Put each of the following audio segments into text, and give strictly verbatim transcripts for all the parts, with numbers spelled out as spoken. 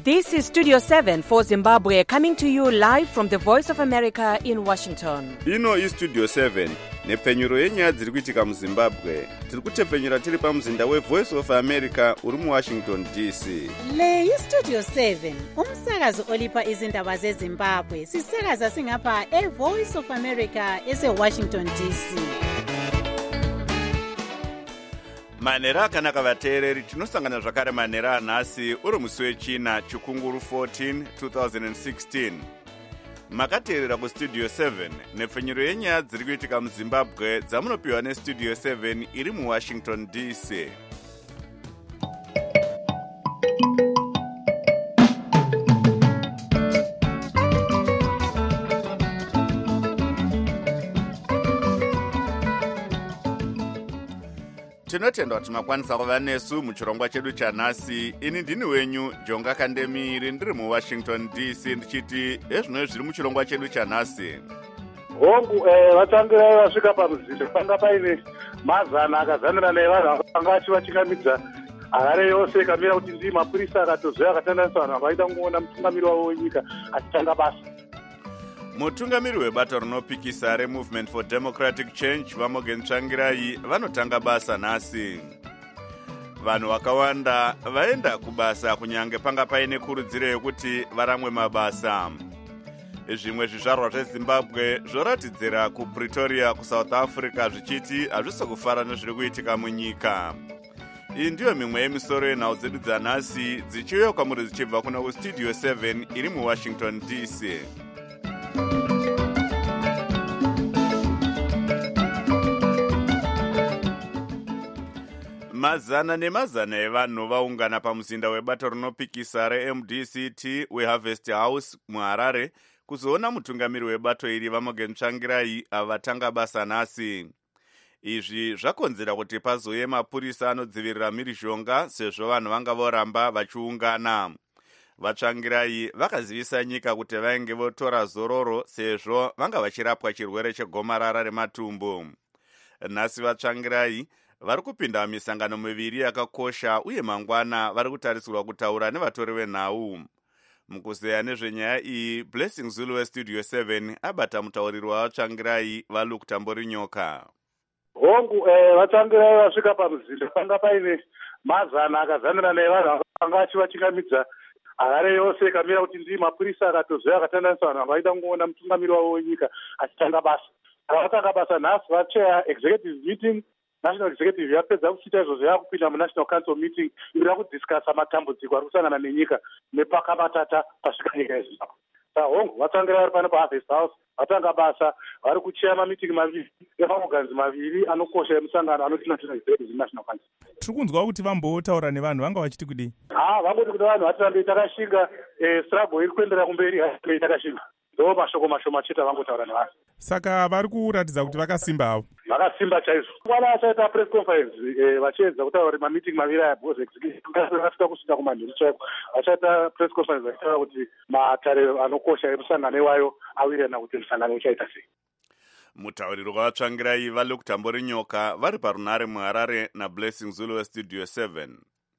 This is Studio seven for Zimbabwe, coming to you live from the Voice of America in Washington. Ino is Studio seven. Nepfenyuro yenyaya dziri kuitika muZimbabwe. Tiri kutepfenyura tiri pamuzinda weVoice of America uri muWashington D C. Le iStudio seven, umsakazo olipa izindaba zeZimbabwe. Sisakaza singapha eVoice of America eseWashington D C. Manera akanaka vateereri, tinosangana zvakare manera anhasi uri musi wechina chikunguru fourteen twenty sixteen. Makateerera kuStudio seven nepfenyuro yenyaya dziri kuitika muZimbabwe dzamunopiwa neStudio seven iri muWashington D C. Tinotenda kuti makwanisa kuva nesu muchirongwa chedu chanhasi. Ini ndini wenyu Jonga Kandemiri, ndiri muWashington D C ndichiti ezvino zviri muchirongwa chedu chanhasi. Hongu eh vatangirai vasvika pamuzinda panga paine mazana akazanira nevanhu vakanga vachivachingamidza harare yose ikamira kuti ndii mapurisa akatozoya akatandanisa vanhu vavaida kungoona mutungamiri wavo wenyika achitanga basa. Mutungamiri webato rinopikisa reMovement for Democratic Change Vamogen Tsvangirai vanotanga basa nhasi. Vanhu vakawanda vaenda kubasa kunyange panga paine kurudziro yekuti varamwe mabasa. Zvimwe zvizvarwa zveZimbabwe zvoratidzira kuPretoria kuSouth Africa zvichiti hazvisi kufara nezviri kuitika munyika. Iyi ndiyo mimwe yemisoro yenhau dzedu dzanhasi dzichiuya kwamuri dzichibva kuna kuStudio seven iri muWashington D C. Mazana nemazana evanhu vaungana pamuzinda webato rinopikisa reM D C T weHarvest House muHarare kuzoona mutungamiri webato iri Vamogen Tsvangirai avatanga basa nhasi. Izvi zvakonzera kuti pazouye mapurisa anodzivirira mhirizhonga sezvo vanhu vanga voramba vachiungana. Vatsvangirai vakazivisa nyika kuti vainge votora zororo sezvo vanga vachirapwa chirwere chegomarara rematumbu. Nhasi Vatsvangirai vari kupinda misangano miviri yakakosha uye mangwana vari kutarisirwa kutaura nevatori venhau. Mukuzeya nezvenyaya iyi, Blessing Zulu weStudio seven abata mutauriri waVatsvangirai vaLuke Tamborinyoka. Hongu eh vatsvangirai vasvika pamuzinda panga paine mazana akazanira nevanhu vakanga vachivachingamidza harare yose ikamira kuti ndii mapurisa akatozoya akatandanisa vanhu vavaida kungoona mutungamiri wavo wenyika achitanga basa. Vakatanga basa nhasi vacheya executive meeting. National Executive yapedza kuchita izvozvo yakupinda muNational Council meeting iri kudiscussa matambudziko ari kusangana nenyika nepakabatata pasvika nyika yeZimbabwe. Saka hongu vatsangira vari pano paHarvest House vatanga basa vari kucheya mameeting maviri emaoganzi maviri anokosha emusangano anoti National Executive National Council. Tiri kunzwa kuti vambotaura nevanhu vanga vachiti kudii? Ah, vangoti kuti vanhu hatirambe takashinga eh struggle iri kuenderera kumberi hatirambe takashinga. Ndo mashoko mashoma cheta vangotaura nevanhu. Saka vari kuratidza kuti vakasimba havo. Vakasimba chaizvo. Vana vachaita press conference eh vachiedza kutaura kuti mameeting maviri aya boss executive vakasvika kusvika kumanheru chaiko. Vachaita press conference vachitaura kuti matare anokosha emusangano iwayo awirirana kuti musangano uchaita sei. Mutauriri waVatsvangirai vaLuke Tamborinyoka vari parunare muHarare naBlessing Zulu weStudio seven.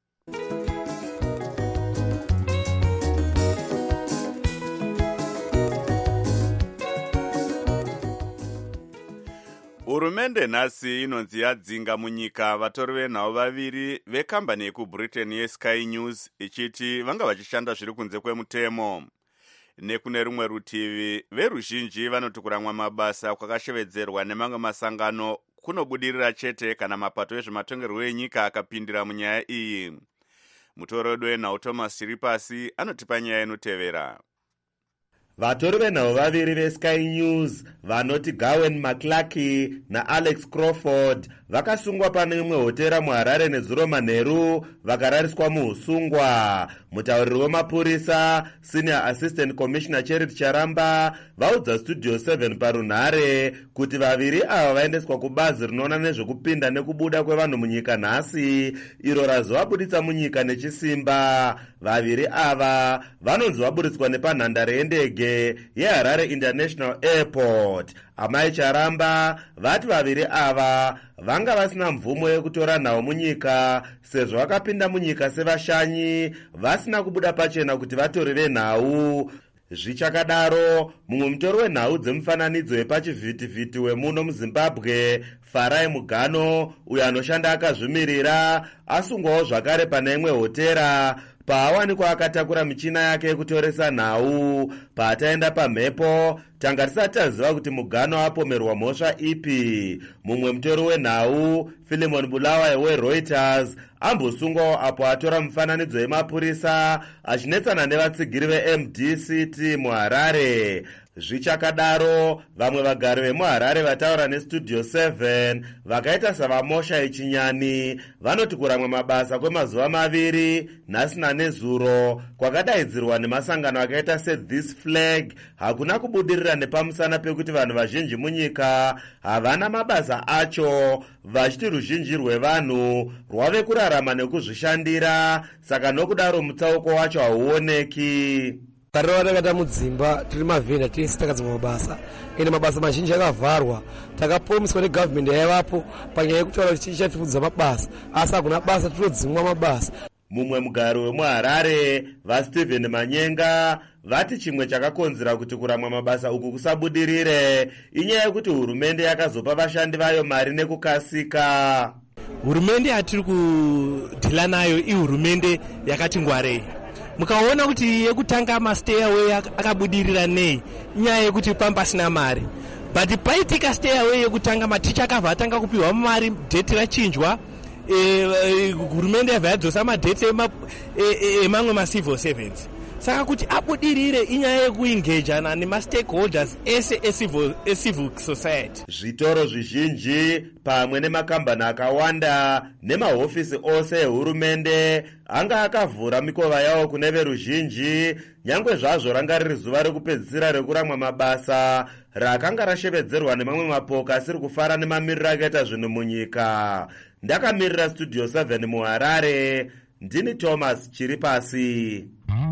Hurumende nhasi inonzi yadzinga munyika vatori venhau vaviri vekambani yekuBritain yeSky News ichiti vanga vachishanda zviri kunze kwemutemo. Nekune rumwe rutivi, veruzhinji vanoti kuramwa mabasa kwakashevedzerwa nemamwe masangano kunobudirira chete kana mapato ezvematongerwo enyika akapindira munyaya iyi. Mutori wedu wenhau Thomas Chiripasi anotipa nyaya inotevera. Vatori venhau vaviri veSky News vanoti Gawen McClarky naAlex Crawford vakasungwa pane imwe hotera muHarare nezuro manheru vakarariswa muusungwa. Mutauriri wemapurisa Senior Assistant Commissioner Charity Charamba vaudza Studio seven parunhare kuti vaviri ava vaendeswa kubazi rinoona nezvekupinda nekubuda kwevanhu munyika nhasi iro razovabuditsa munyika nechisimba. Vaviri ava vanonzi vaburitswa nepanhandare yendege ndege yeHarare International Airport. Amai Charamba vati vaviri ava vanga vasina mvumo yekutora nhau munyika sezvo vakapinda munyika sevashanyi vasina kubuda pachena kuti vatori venhau. Zvichakadaro, mumwe mutori wenhau dzemufananidzo wepachivhitivhiti wemuno muZimbabwe, Farai Mugano, uyo anoshanda akazvimirira, asungwawo zvakare pane imwe hotera paawanikwa akatakura michina yake yekutoresa nhau. Paataenda pamhepo, tanga tisati taziva kuti Mugano apomerwa mhosva ipi. Mumwe mutori wenhau, Philemon Bulawayo weReuters, ambosungwawo apo atora mufananidzo wemapurisa achinetsana nevatsigiri veM D C T muHarare. Zvichakadaro, vamwe vagari vemuHarare vataura neStudio seven vakaita savamosha ichinyani vanoti kuramwa mabasa kwemazuva maviri nhasi nanezuro kwakadaidzirwa nemasangano akaita seThis Flag hakuna kubudirira nepamusana pekuti vanhu vazhinji munyika havana mabasa acho, vachiti ruzhinji rwevanhu rwave kurarama nekuzvishandira, saka nokudaro mutsauko wacho hauoneki. Tarora takata mudzimba tiri mavhenda tese takadzima mabasa ene mabasa mazhinji akavharwa, takapromiswa negovernment yaivapo panyaya yekutaura kuti ichatipudza mabasa asi hakuna basa, tinodzimwa mabasa. Mumwe mugari wemuHarare vaStephen Manyenga vati chimwe chakakonzera kuti kuramwa mabasa uku kusabudirire inyaya yekuti hurumende yakazopa vashandi vayo mari nekukasika. Hurumende yatiri kudhila nayo ihurumende yakati ngwarei. Mukaona kuti yekutanga mastairway akabudirira nei nyaya yekuti pambasina mari, but paitika stairway yekutanga maticha akabva atanga kupiwa mari, date rachinjwa, hurumende yabva yadzosa madate emamwe macivil servants. Saka kuti abudirire inyaya yekuengejana nemastakeholders ese ecivil society. Zvitoro zvizhinji pamwe nemakambani akawanda nemahofisi ose ehurumende anga akavhura mikova yawo kune veruzhinji, nyangwe zvazvo ranga riri zuva rekupedzisira rekuramwa mabasa rakanga rashevedzerwa nemamwe mapoka asiri kufara nemamiriro akaita zvinhu munyika. Ndakamirira Studio seven muHarare, ndini Thomas Chiripasi.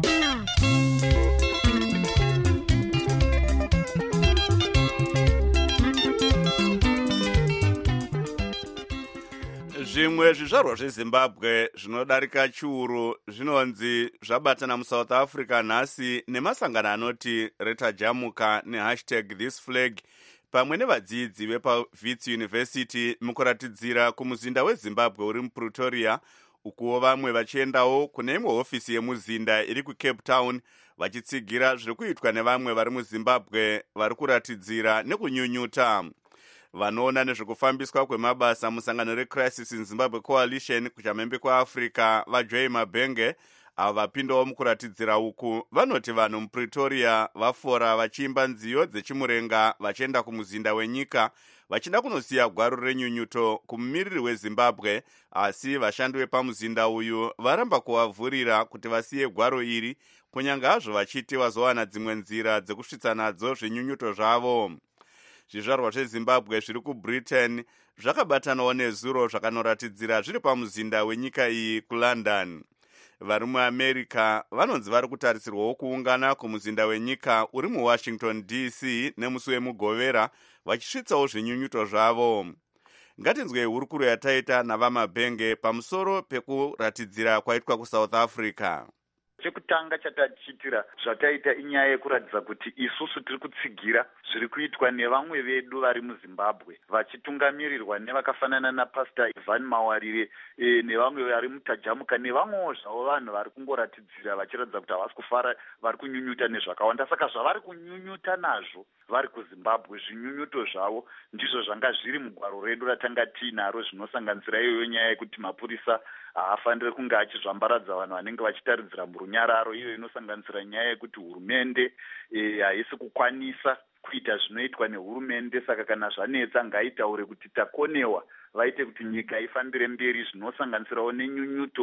Zvimwe zvizvarwa zveZimbabwe zvinodarika chiuru zvinonzi zvabatana muSouth Africa nhasi nemasangano anoti Reta Jamuka nehashtag This Flag pamwe nevadzidzi vepaWits University mukuratidzira kumuzinda weZimbabwe uri muPretoria, ukuwo vamwe vachiendawo kune imwe hofisi yemuzinda iri kuCape Town vachitsigira zviri kuitwa nevamwe vari muZimbabwe vari kuratidzira nekunyunyuta. Vanoona nezvekufambiswa kwemabasa musangano reCrisis in Zimbabwe Coalition kuchamhembe kwaAfrica vaJoy Mabhenge avo vapindawo mukuratidzira uku vanoti vanhu muPretoria vafora vachiimba nziyo dzechimurenga vachienda kumuzinda wenyika vachida kunosiya gwaro renyunyuto kumumiriri weZimbabwe, asi vashandi vepamuzinda uyu varamba kuvavhurira kuti vasiye gwaro iri kunyange hazvo vachiti vazowana dzimwe nzira dzekusvitsa nadzo zvenyunyuto zvavo. Zvizvarwa zveZimbabwe zviri kuBritain zvakabatanawo nezuro zvakanoratidzira zviri pamuzinda wenyika iyi kuLondon. Vari muAmerica vanonzi vari kutarisirwawo kuungana kumuzinda wenyika uri muWashington D C nemusi wemugovera vachisvitsawo zvinyunyuto zvavo. Ngatinzwei hurukuro yataita navaMabhenge pamusoro pekuratidzira kwaitwa kuSouth Africa. Chekutanga chatachitira zvataita inyaya yekuratidza kuti isusu tiri kutsigira zviri kuitwa nevamwe vedu vari muZimbabwe vachitungamirirwa nevakafanana naPastor Ivan Mawarire e, nevamwe vari muTajamuka nevamwewo zvavo vanhu vari kungoratidzira vachiratidza kuti havasi kufara, vari kunyunyuta nezvakawanda. Saka zvavari kunyunyuta nazvo vari kuZimbabwe, zvinyunyuto zvavo ndizvo zvanga zviri mugwaro redu ratanga tiinaro, zvinosanganisira iyoyo nyaya yekuti mapurisa haafaniri kunge achizvambaradza vanhu vanenge vachitaridzira murunyararo, iyo inosanganisira nyaya yekuti hurumende haisi e, kukwanisa kuita zvinoitwa nehurumende. Saka kana zvanetsa ngaitaure kuti takonewa, vaite kuti nyika ifambire mberi, zvinosanganisirawo nenyunyuto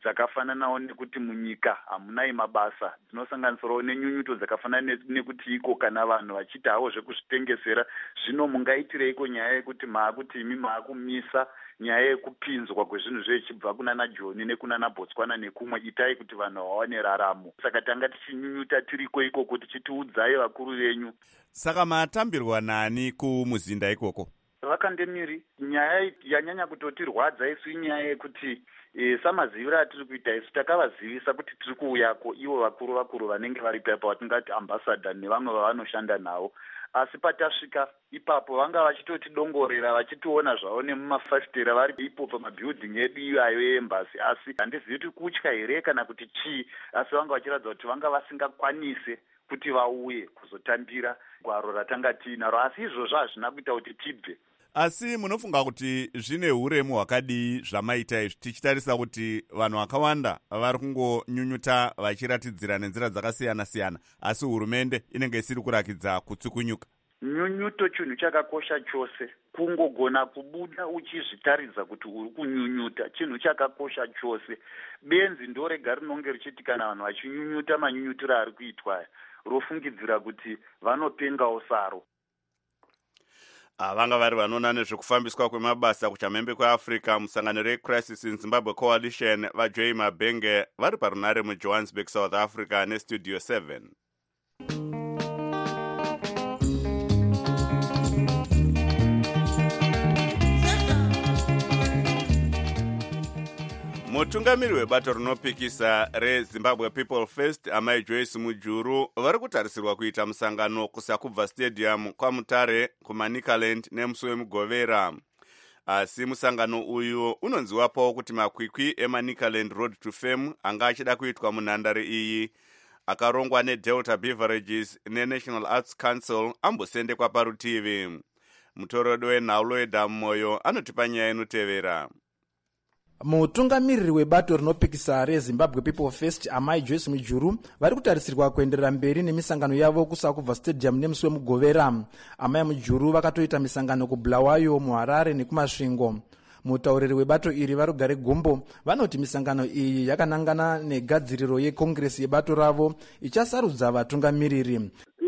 dzakafananawo nekuti munyika hamunai mabasa, dzinosanganisirawo nenyunyuto dzakafanana nekuti iko kana vanhu vachiita havo zvekuzvitengesera. Zvino mungaitireiko nyaya yekuti maakuti imi maakumisa nyaya yekupinzwa kwezvinhu zvechibva kunana Joni nekunana Botswana nekumwe? Itai kuti vanhu vawane raramo. Saka tanga tichinyunyuta tiriko ikoko tichitiudzai vakuru venyu. Saka matambirwa nani kumuzinda ikoko? Vakandemiri. Nyaya yanyanya kutotirwadza isu inyaya yekuti e, samazivira atiri kuita isu takavazivisa kuti tiri kuuyako ivo vakuru vakuru vanenge vari paipa vatingati ambassador nevamwe vavanoshanda navo. Asi patasvika ipapo vanga vachitotidongorera vachitiona zvavo nemumafasitera vari ipo pamabuilding edu iwayo embassy. Asi handizivi kuti kutya here kana kuti chii, asi vanga vachiratidza kuti vanga vasingakwanise kuti vauye kuzotambira gwaro ratanga tiinaro. Asi izvozvo hazvina kuita kuti tibve. Asi munofunga kuti zvine uremu hwakadii zvamaita izvi, tichitarisa kuti vanhu vakawanda vari kungonyunyuta vachiratidzira nenzira dzakasiyana-siyana, asi hurumende inenge isiri kurakidza kutsukunyuka? Nyunyuto chinhu chakakosha chose. Kungogona kubuda uchizvitaridza kuti uri kunyunyuta chinhu chakakosha chose. Benzi ndorega rinonge richiti kana vanhu vachinyunyuta manyunyutiro ari kuitwa rofungidzira kuti vanopengawo saro. Vanga vari vanoona nezvekufambiswa kwemabasa kuchamhembe kweAfrica musangano reCrisis in Zimbabwe Coalition vaJoy Mabenge vari parunare muJohannesburg, South Africa neStudio seven. Mutungamiri webato rinopikisa reZimbabwe People First Amai Joyce Mujuru vari kutarisirwa kuita musangano kusakubva stadium kwaMutare kuManicaland nemusi wemugovera. Asi musangano uyu unonziwapo kuti makwikwi eManicaland Road to Fame anga achida kuitwa munhandare iyi akarongwa neDelta Beverages neNational Arts Council ambosendekwa parutivi. Mutorodo wenhaulo weDhamoyo anotipa nyaya inotevera. Mutungamiriri webato rinopikisa reZimbabwe People First Amai Joyce Mujuru vari kutarisirwa kuenderera mberi nemisangano yavo kusakubva stadium nemusi wemugovera. Amai Mujuru vakatoita misangano kuBulawayo, muHarare nekumasvingo. Mutauriri webato iri varugare Gumbo vanoti misangano iyi yakanangana negadziriro yekongresi yebato ravo ichasarudza vatungamiriri.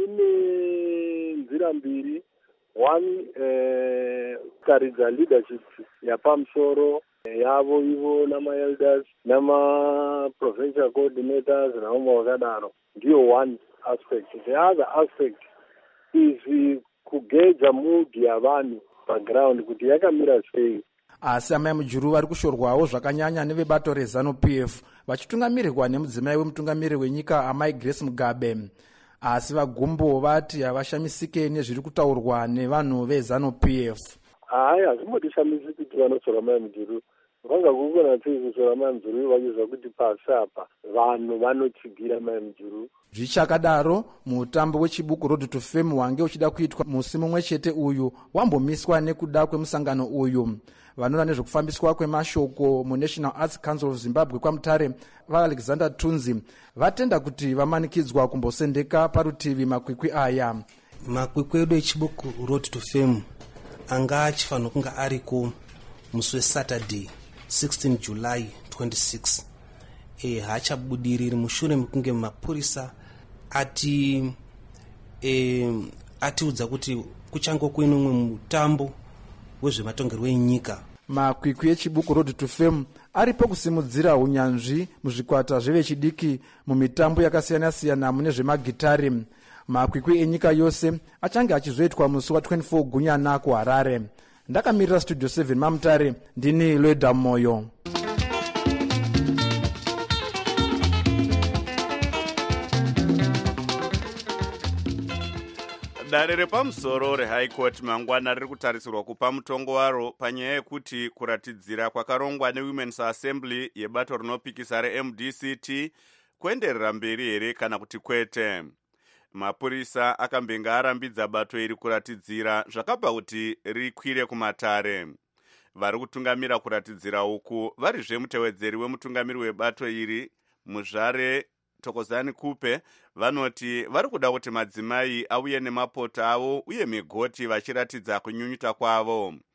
Ine nzira mbiri, one eh, karidza leadership yapamusoro yavo ivo namaelders nama-provincial coordinators naoma wakadaro ndiyo one aspect. The other aspect is kugeja mood yavanhu background kuti yakamira sei. Asi Amai Mujuru vari kushorwawo zvakanyanya nevebato reZANU-P F vachitungamirirwa nemudzimai wemutungamiri wenyika Amai Grace Mugabe. Asi vaGumbo vati havashamisike nezviri kutaurwa nevanhu veZANU-P F. Hai, hazvimbotishamisi kuti vanotsvaka Amai Mujuru. Vanga kukona tikutsvaka Amai Mujuru vachizva kuti pasi apa vanhu vanotsigira Amai Mujuru. Zvichakadaro, mutambo wechibuku Road to Fame wange uchida kuitwa musi mumwe chete uyu wambomiswa nekuda kwemusangano uyu. Vanoona nezvekufambiswa kwemashoko muNational Arts Council of Zimbabwe kwaMutare vaAlexander Tunzi vatenda kuti vamanikidzwa kumbosendeka parutivi makwikwi aya. Makwikwi edu echibuku Road to Fame anga achifanira kunga ariko musi weSaturday sixteen July twenty-six. E, hachabudiriri mushure mekunge mapurisa ati e, atiudza kuti kuchango kuine umwe mutambo wezvematongerwo enyika. Makwikwi echibuku Road to Fame aripo kusimudzira unyanzvi muzvikwata zvevechidiki mumitambo yakasiyana-siyana mune zvemagitari. Makwikwi enyika yose achange achizoitwa musi wa twenty-four Gunyana kuHarare. Ndakamirira Studio seven maMutare, ndini Loida Moyo. Dare repamusoro reHigh Court mangwana riri kutarisirwa kupa mutongo waro panyaya yekuti kuratidzira kwakarongwa neWomen's Assembly yebato rinopikisa reM D C T kuenderera mberi here kana kuti kwete. Mapurisa akambenga arambidza bato iri kuratidzira zvakabva kuti rikwire kuMatare. Vari kutungamira kuratidzira uku varizve mutevedzeri wemutungamiri webato iri Muzvare Thokozani Kupe vanoti vari kuda kuti madzimai auye nemapoto avo uye migoti vachiratidza kunyunyuta kwavo.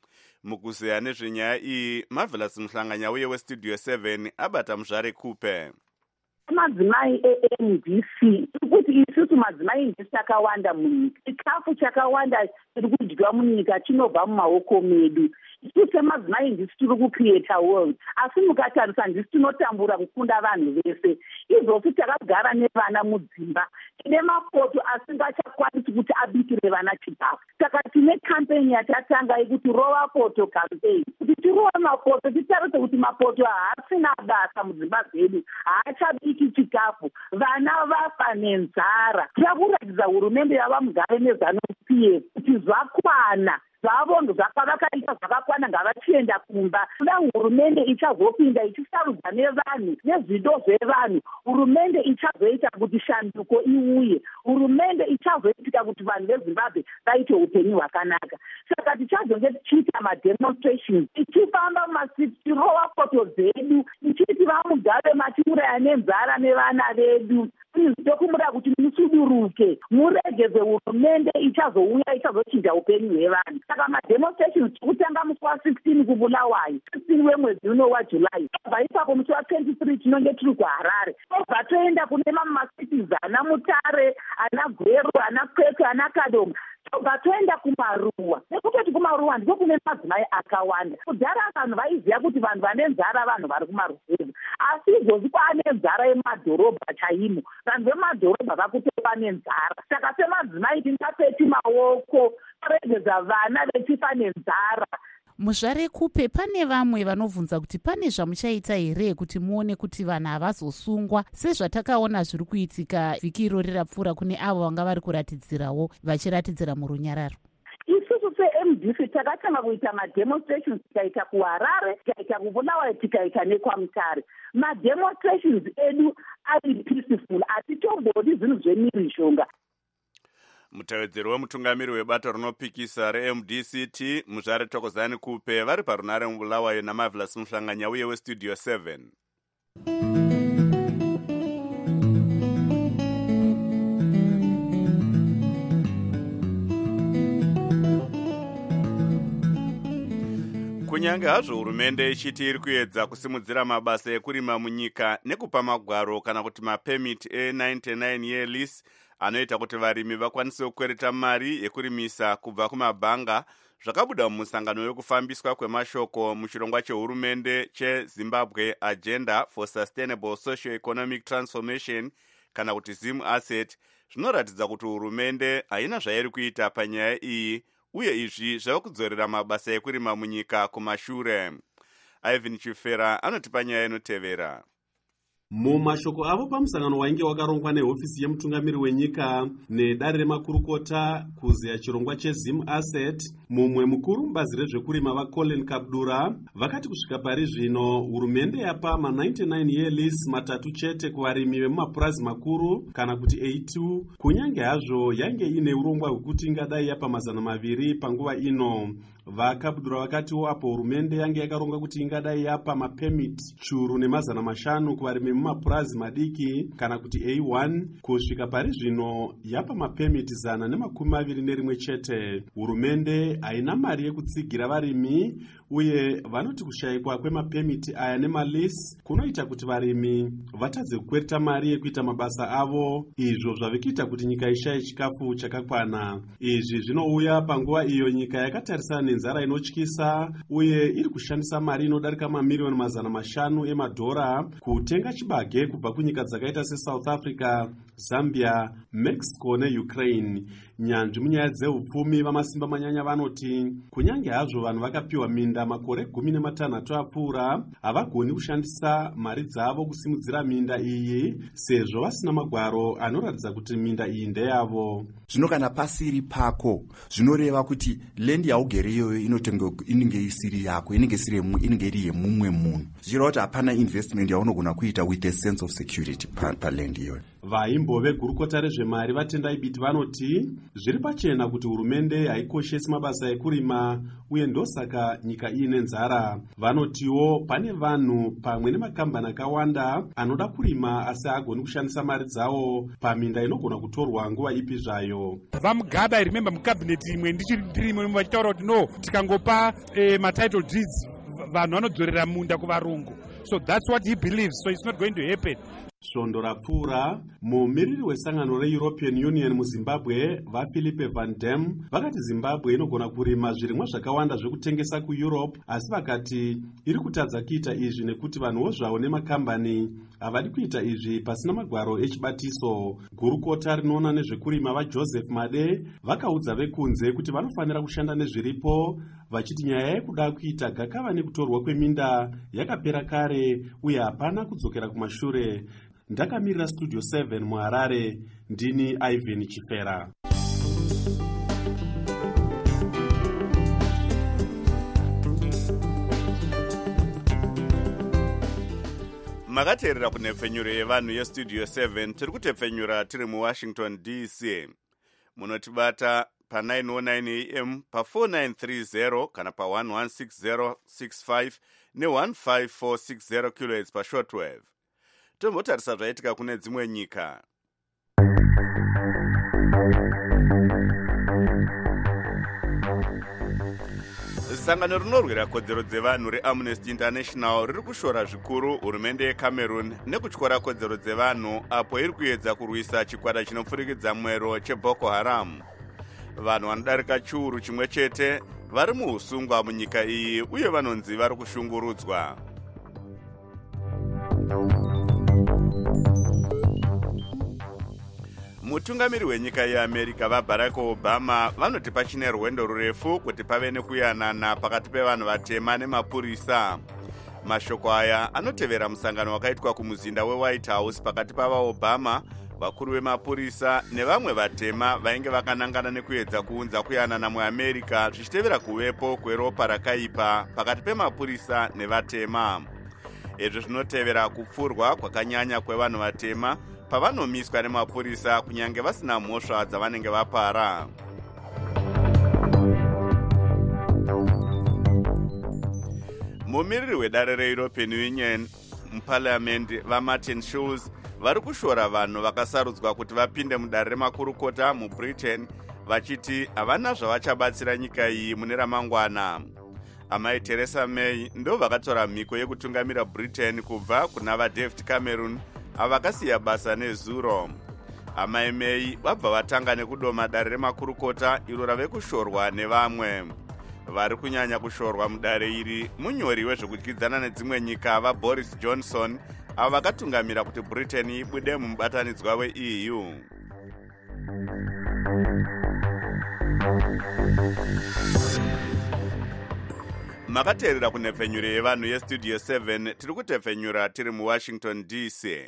mukuzeya nezvenyaya iyi Marvelous Muhlanganya uye westudio seven abata muzvare kupe. Madzimai e-M D C kuti isusu madzimai ndisi takawanda munyika, chikafu chakawanda tiri kudyiwa munyika chinobva mumaoko medu. Isusu semadzimai ndisi tiri kucreata world, asi mukatarisa ndisi tinotambura kukunda vanhu vese. Izvozvo takagara nevana mudzimba, tine mapoto asingachakwanisi kuti abikire vana chikafu. Saka tine kampeni yatatanga yekuti rova poto campaign, kuti tirove mapoto, titarise kuti mapoto haasina basa mudzimba dzedu, haachabiki chikafu, vana vafa nenzara. Tira kuratidza hurumende yava mugare nezanu-P F kuti zvakwana zvavo zvakavakaita zvakakwana, ngavachienda kumba. Kuda hurumende ichazopinda ichisarudza nevanhu nezvido zvevanhu, hurumende ichazoita kuti shanduko iuye, hurumende ichazoitika kuti vanhu veZimbabwe vaite upenyu hwakanaka. Saka tichazonge tichiita mademonstrations, tichifamba mumasiti, tirova poto dzedu, tichiti vamugare matiuraya nenzara nevana vedu. Tinokumbura kuti musuduruke, muregeze hurumende ichazouya ichazochinja upenyu hwevanhu. Saka mademonstrations tikutanga musi wa16 kuBulawayo, sixteen wemwedzi uno waJulayi. Tobva ipapo musi wa twenty-three tinonge tiri kuHarare. Tobva toenda kune mamwe masities ana Mutare, ana Gweru, ana Kwekwe, ana Kadoma. Tobva toenda kuMaruwa. Nekutoti kuMaruwa ndiko kune madzimai akawanda. Kudhara vanhu vaiziva kuti vanhu vane nzara vanhu vari kumaruzevha, asi izvozvi kwaane nzara yemadhorobha chaimo. Vanhu vemadhorobha vakutopa nenzara. Saka semadzimai tingapeti maoko, toregedza vana vechifa nenzara. Muzvare kupe pane vamwe vanovhunza kuti pane zvamuchaita here kuti muone kuti vanhu havazosungwa sezvatakaona zviri kuitika vhiki irori rapfuura kune avo vanga vari kuratidzirawo vachiratidzira murunyararo? Isusu se-M D C takatanga kuita mademonstrations, tikaita kuHarare, tikaita kuBulawayo, tikaita nekwaMutare. Mademonstrations edu ari peaceful, atitombodi zvinhu zvemhirizhonga. Mutevedzeri wemutungamiri webato rinopikisa re-M D C T muzvare Thokozani Kupe vari parunare muBulawayo naMarvelous Muhlanganya uye westudio seven. Kunyange hazvo hurumende ichiti iri kuedza kusimudzira mabasa ekurima munyika nekupa magwaro kana kuti mapemiti e-ninety-nine year lease anoita kuti varimi vakwanise kukwereta mari yekurimisa kubva kumabhanga, zvakabuda mumusangano wekufambiswa kwemashoko muchirongwa chehurumende cheZimbabwe Agenda for Sustainable Socio-Economic Transformation kana kuti ZIM-Asset, zvinoratidza kuti hurumende haina zvairi kuita panyaya iyi, uye izvi zvava kudzorera mabasa ekurima munyika kumashure. Ivan Chifera anotipa nyaya inotevera. Mumashoko avo pamusangano wainge wakarongwa nehofisi yemutungamiri wenyika nedare remakurukota kuzeya chirongwa cheZIM-Asset, mumwe mukuru mubazi rezvekurima vaColin Kabdura vakati kusvika pari zvino hurumende yapa ma-ninety-nine year lease matatu chete kuvarimi vemumapurazi makuru kana kuti eighty-two, kunyange hazvo yange ine urongwa hwekuti ingadai yapa mazana maviri panguva ino. VaKabdura vakatiwo apo hurumende yange yakaronga kuti ingadai yapa mapemiti churu nemazana mashanu kuvarimi mumapurazi madiki kana kuti A one, kusvika pari zvino yapa mapemiti zana nemakumi maviri nerimwe chete. Hurumende haina mari yekutsigira varimi, uye vanoti kushayikwa kwemapemiti aya nemalisi kunoita kuti varimi vatadze kukwereta mari yekuita mabasa avo, izvo zvavikiita kuti nyika ishaye chikafu chakakwana. Izvi zvinouya panguva iyo nyika yakatarisana nenzara inotyisa, uye iri kushandisa mari inodarika mamiliyoni mazana mashanu emadhora kutenga chibage kubva kunyika dzakaita seSouth Africa, Zambia, Mexico neUkraine. Nyanzvi munyaya dzeupfumi vamasimba manyanya vanoti kunyange hazvo vanhu vakapiwa minda makore gumi nematanhatu apfuura, havagoni kushandisa mari dzavo kusimudzira minda iyi sezvo vasina magwaro anoratidza kuti minda iyi ndeyavo. Zvino kana pasiri pako zvinoreva kuti lendi yaugere iyoyo inenge isiri yako, inenge iri yemumwe munhu. Zvireva kuti hapana investment yaunogona kuita with a sense of security palendi iyoyo. vaimbove gurukota rezvemari vatendai biti vanoti zviri pachena kuti hurumende haikoshesi mabasa ekurima uye ndosaka nyika iine nzara. Vanotiwo pane vanhu pamwe nemakambani akawanda anoda kurima asi haagoni kushandisa mari dzawo paminda inogona kutorwa nguva ipi zvayo. vamugabe I remember mukabineti imwe ndichiri ndirimo vachitaura kuti no tikangopa eh, matitle deeds vanhu vanodzorera munda kuvarungu. So that's what he believes, so it's not going to happen. Svondo rapfuura, mumiriri wesangano reEuropean Union muZimbabwe vaPhilippe Van Dam vakati Zimbabwe inogona kurima zvirimwa zvakawanda zvekutengesa kuEurope, asi vakati iri kutadza kuita izvi nekuti vanhuwo zvavo nemakambani havadi kuita izvi pasina magwaro echibatiso. Gurukota rinoona nezvekurima vaJoseph Made vakaudza vekunze kuti vanofanira kushanda nezviripo, vachiti nyaya yekuda kuita gakava nekutorwa kweminda yakapera kare uye hapana kudzokera kumashure. Ndakamirira Studio seven muHarare, ndini Ivan Chifera. makateerera kunhepfenyuro yevanhu yestudio seven. tiri kutepfenyura tiri muWashington D C. munotibata pa nine oh nine A M, pa four nine three zero kana pa one one six zero six five ne one five four six zero kilohertz pa shortwave. tombotarisa zvaitika kune dzimwe nyika. sangano rinorwira kodzero dzevanhu reAmnesty International riri kushora zvikuru hurumende yeCameroon nekutyora kodzero dzevanhu apo iri kuedza kurwisa chikwata chinopfurikidza mwero cheBoko Haram. vanhu vanodarika chiuru chimwe chete vari muusungwa munyika iyi uye vanonzi vari kushungurudzwa. mutungamiri wenyika yeAmerica vaBarack Obama vanoti pachine rwendo rurefu kuti pave nekuyanana pakati pevanhu vatema nemapurisa. mashoko aya anotevera musangano wakaitwa kumuzinda weWhite House pakati pavaobama, vakuru vemapurisa nevamwe vatema vainge vakanangana nekuedza kuunza kuyanana muAmerica zvichitevera kuvepo kweropa rakaipa pakati pemapurisa nevatema. izvi zvinotevera kupfurwa kwakanyanya kwevanhu vatema pavanomiswa nemapurisa kunyange vasina mhosva dzavanenge vapara. mumiriri wedare reEuropean Union muparliamendi vaMartin Schulz vari kushora vanhu vakasarudzwa kuti vapinde mudare remakurukota muBritain vachiti havana zvavachabatsira nyika iyi mune ramangwana. amai Theresa May ndo vakatora mhiko yekutungamira Britain kubva kuna vaDavid Cameron avakasiya basa nezuro. amai May vabva vatanga nekudoma dare remakurukota iro rave kushorwa nevamwe. vari kunyanya kushorwa mudare iri munyori wezvekudyidzana nedzimwe nyika vaBoris Johnson avo vakatungamira kuti Britain ibude mumubatanidzwa weE U. makateerera kunhepfenyuro yevanhu yestudio seven. tiri kutepfenyura tiri muWashington D C.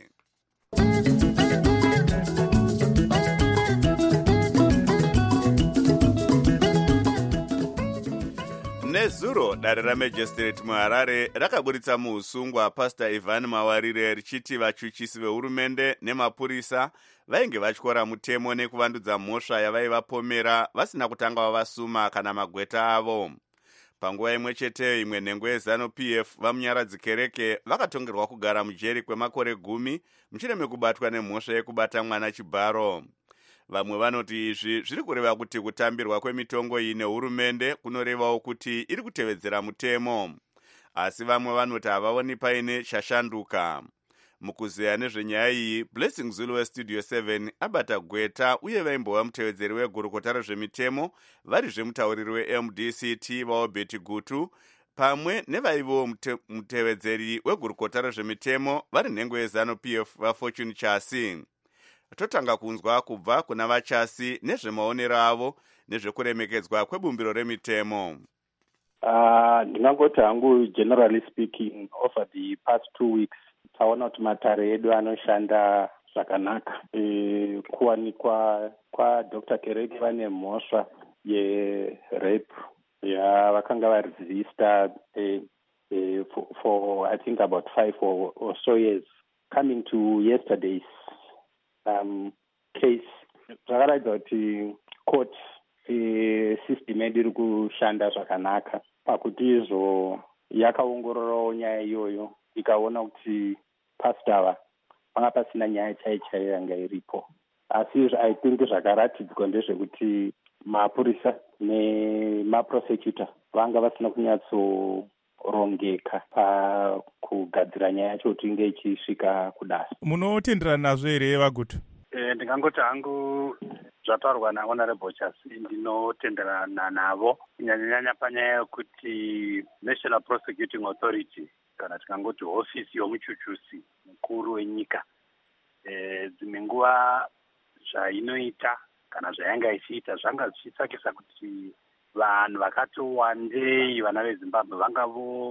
nezuro dare ramajistrate muHarare rakaburitsa muusungwa pastor Ivan Mawarire richiti vachuchisi vehurumende nemapurisa vainge vatyora mutemo nekuvandudza mhosva yavaivapomera vasina kutanga vavasuma kana magweta avo. panguva imwe cheteyo imwe nhengo yeZanu-P F vamunyaradzi kereke vakatongerwa kugara mujeri kwemakore gumi mushure mekubatwa nemhosva yekubata mwana chibharo. vamwe vanoti izvi zviri kureva kuti kutambirwa kwemitongo iyi nehurumende kunorevawo kuti iri kutevedzera mutemo, asi vamwe vanoti havaoni paine chashanduka. mukuzeya nezvenyaya iyi, Blessing Zulu westudio seven abata gweta uye vaimbova mutevedzeri wegurukota rezvemitemo vari zvemutauriri weM D C T vaObeti Gutu pamwe nevaivo mute, mutevedzeri wegurukota rezvemitemo vari nhengo yeZanu-P F vaFortune Chasi. totanga kunzwa kubva kuna vachasi nezvemaonero avo nezvekuremekedzwa kwebumbiro remitemo. ndingangoti uh, hangu generally speaking over the past two weeks taona kuti matare edu anoshanda zvakanaka. e, kuwanikwa kwaDr Kereke vane mhosva yerape yavakanga varesista e, e, for, for I think about five or, or so years coming to yesterday's um, case zvakaratidza kuti court e, system yedu iri kushanda zvakanaka pakuti izvo yakaongororawo nyaya iyoyo ikaona kuti pastor ava vanga pasina nyaya chai chai yanga iripo. Asi I think zvakaratidzwa ndezvekuti mapurisa nemaprosecutor vanga vasina kunyatsorongeka pakugadzira nyaya yacho kuti inge ichisvika kudasi. Munotenderana nazvo here Vagutu? E, ndingangoti hangu zvataurwa nahonorable Chasi ndinotenderana navo kunyanyanyanya panyaya yekuti National Prosecuting Authority kana tikangoti hofisi yomuchuchusi mukuru wenyika e, dzimwe nguva zvainoita kana zvayanga ichiita zvanga zvichitsakisa kuti vanhu vakati wandei vana veZimbabwe vanga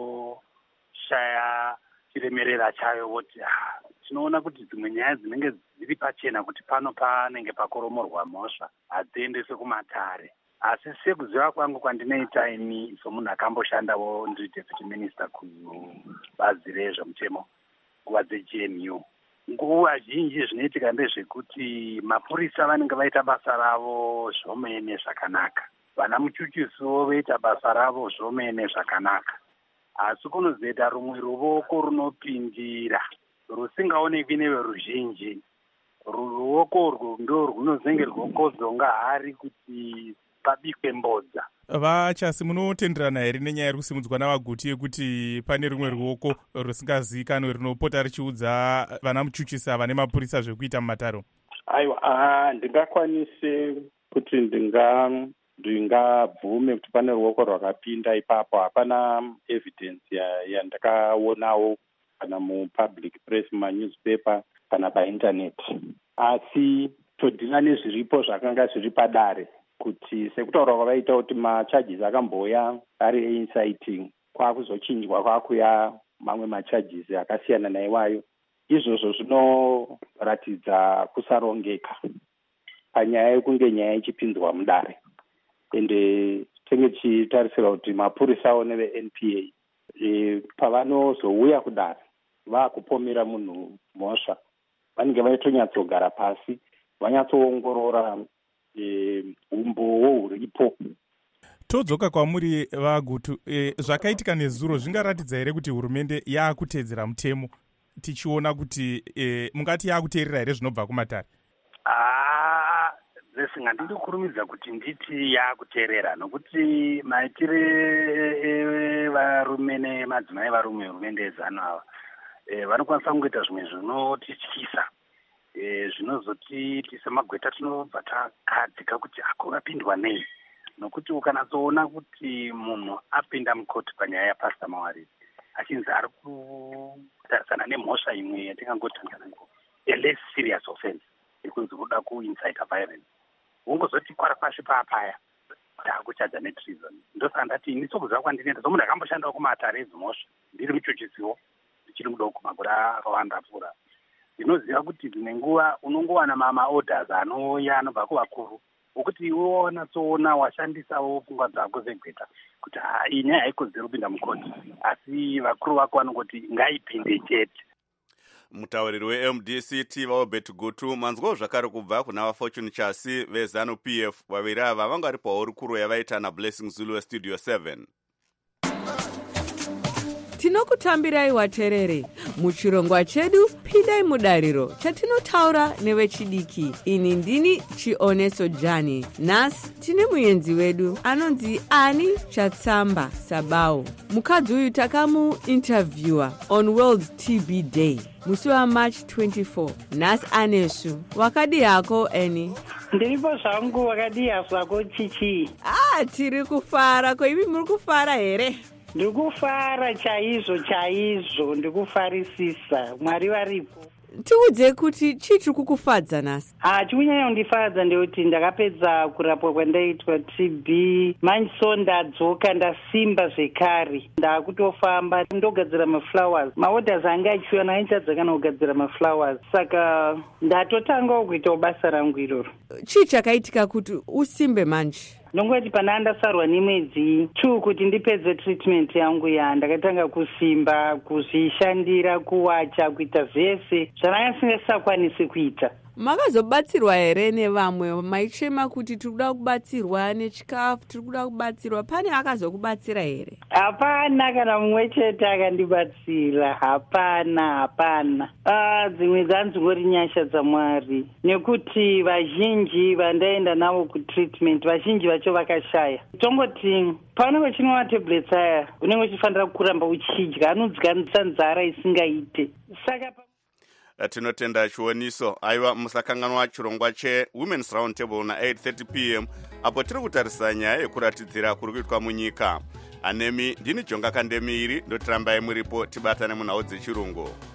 voshaya chiremerera chayo voti tinoona kuti dzimwe nyaya dzinenge dziri pachena kuti pano panenge pakoromorwa mhosva hadziendeswe kumatare. Asi sekuziva kwangu kwandinoita ini somunhu akamboshandawo ndiri deputy minister kubazi rezvemutemo nguva dze-G N U, nguva zhinji zvinoitika ndezvekuti mapurisa vanenge vaita basa ravo zvomene zvakanaka, vana muchuchisiwo voita basa ravo zvomene zvakanaka, asi kunozoita rumwe ruoko runopindira rusingaonekwi neveruzhinji. Ruoko urwu ndo runozenge rwokodzonga hari kuti pabikwe mbodza. Vachasi, munotenderana here nenyaya iri kusimudzwa naVagutu yekuti pane rumwe ruoko rusingazivikanwe runopota richiudza vana muchuchisa vane mapurisa zvekuita mumataro? Aiwa, ndingakwanise kuti ndinga ndingabvume kuti pane ruoko rwakapinda ipapo. Hapana evidence yandakaonawo kana mupublic press, manewspaper kana painternet, asi todhina nezviripo zvakanga zviri padare kuti sekutaura kwavaita kuti macharges akamboya ari einciting kwakuzochinjwa kwakuya mamwe macharges akasiyana naiwayo. Izvozvo zvinoratidza kusarongeka panyaya yekunge nyaya ichipinzwa mudare, ende tenge tichitarisira kuti mapurisawo neve-N P A e, pavanozouya kudare vaakupomera munhu mhosva vanenge vaitonyatsougara pasi vanyatsoongorora e, umbowo huripo. Todzoka kwamuri Vagutu, e, zvakaitika nezuro zvingaratidza here kuti hurumende yaakutedzera mutemo, tichiona kuti e, mungati yaakuteerera here zvinobva kumatare? Ah, listen, handidi kurumidza kuti nditi yaakuteerera, nokuti maitire varume nemadzimai varume hurumende yezano ava e, vanokwanisa kungoita zvimwe zvinotityisa e, zvinozoti tisemagweta tinobva takadzika kuti akuvapindwa nei, nokuti ukanatsoona kuti munhu apinda mukoti panyaya yapastor Mawarire achinzi ari kutarisana nemhosva imwe yatingangotanga nango a less serious offense yekunzi kuda kuincita violence, ungozoti kwara pashi papaya taakuchaja netreason. Ndosaka ndati ini sokuziva kwandinoenda somunhu akamboshandawo kumatare edzimhosva ndiri muchuchisiwo ndichiri mudoko makore akawanda apfuura, ndinoziva kuti dzimwe nguva unongowana mamaorders anouya anobva kuvakuru wokuti iwe wanatsoona washandisawo pfungwa dzako segweta kuti iyi nyaya haikodzeri kupinda mukoti, asi vakuru vako vanongoti ngaipinde chete. Mutauriri we-M D C T vaObert Gutu, manzwawo zvakare kubva kuna vaFortune Chasi veZanu P F. Vaviri ava vanga vari pahurukuro yavaita naBlessing Zulu weStudio seven. Tinokutambirai waterere muchirongwa chedu pindai mudariro chatinotaura nevechidiki. Ini ndini Chioneso Jani. Nhasi tine muenzi wedu anonzi Ani Chatsamba Sabao. Mukadzi uyu takamuinterviewa on World T B Day musi waMarch twenty-fourth. Nhasi anesu wakadi yako Eni? Ndiripo zvangu, wakadi zvako Chichi? Ah, tiri kufara. Ko ivi muri kufara here? Ndikufara chaizvo chaizvo, ndikufarisisa. Mwari varipo. Tiudze kuti chii chiri kukufadza nhasi? Ah, chikunyanya kundifadza ndekuti ndakapedza kurapwa kwandaitwa T B, manyiso ndadzoka ndasimba zvekare, ndakutofamba ndogadzira maflowers. Maorders anga achiuya nainchadza kana kugadzira maflowers, saka ndatotangawo kuitawo basa rangu iroro. Chii chakaitika kuti usimbe manje? Ndongoti pana ndasarwa nemwedzi two kuti ndipedze treatment yangu ya ndakatanga kusimba, kuzvishandira, kuwacha, kuita zvese zvandanga singasakwanisi kuita. makazobatsirwa here nevamwe maichema kuti tiri kuda kubatsirwa nechikafu, tiri kuda kubatsirwa? Pane akazokubatsira here? Hapana, kana mumwe chete akandibatsira. Hapana, hapana. Ah, dzimwe dzanzingori nyasha dzaMwari, nekuti vazhinji vandaenda navo kutreatment vazhinji vacho vakashaya. Tongoti paunenge uchinwa tablets aya unenge uchifanira kuramba uchidya, anodziganisa nzara isingaite. Saka tinotenda chioniso. Aiwa, musakanganwa chirongwa chewomen's round table na eight thirty p m apo tiri kutarisa nyaya yekuratidzira kuri kuitwa munyika. Anemi ndini Jonga Kandemiri, ndotirambai muripo tibatane munhau dzechirungu.